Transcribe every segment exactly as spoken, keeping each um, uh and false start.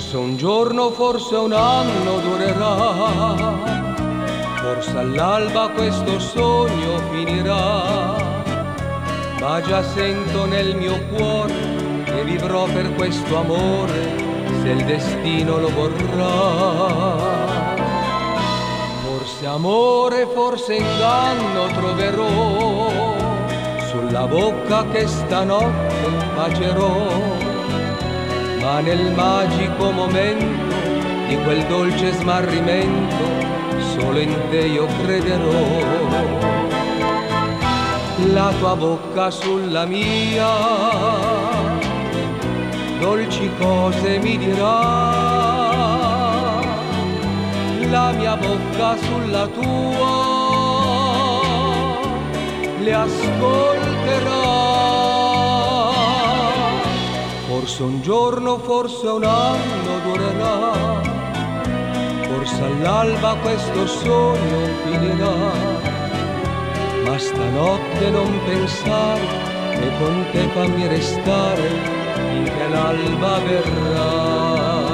Forse un giorno, forse un anno durerà, forse all'alba questo sogno finirà, ma già sento nel mio cuore che vivrò per questo amore se il destino lo vorrà. Forse amore, forse inganno troverò sulla bocca che stanotte bacerò, ma nel magico momento di quel dolce smarrimento solo in te io crederò. La tua bocca sulla mia dolci cose mi dirà, la mia bocca sulla tua le ascolterà. Forse un giorno, forse un anno durerà, forse all'alba questo sogno finirà, ma stanotte non pensare e con te fammi restare finché l'alba verrà.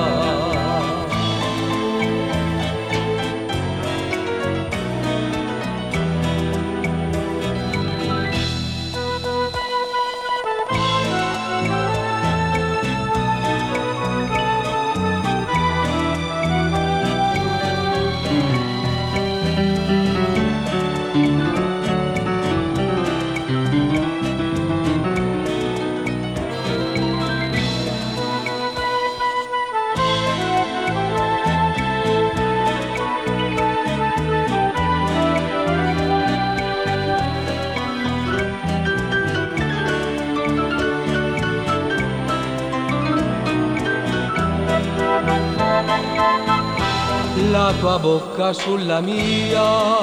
La tua bocca sulla mia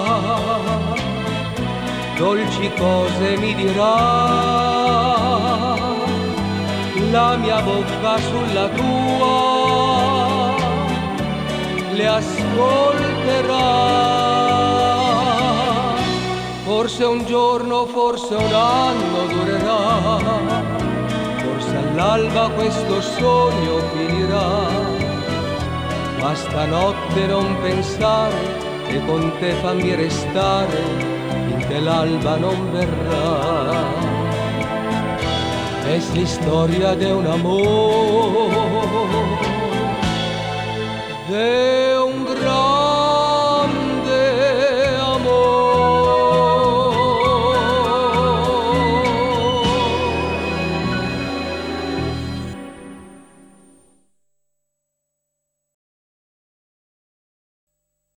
dolci cose mi dirà, la mia bocca sulla tua le ascolterà. Forse un giorno, forse un anno durerà, forse all'alba questo sogno finirà, ma stanotte non pensare e con te fammi restare finché l'alba non verrà. Es la storia de un amor de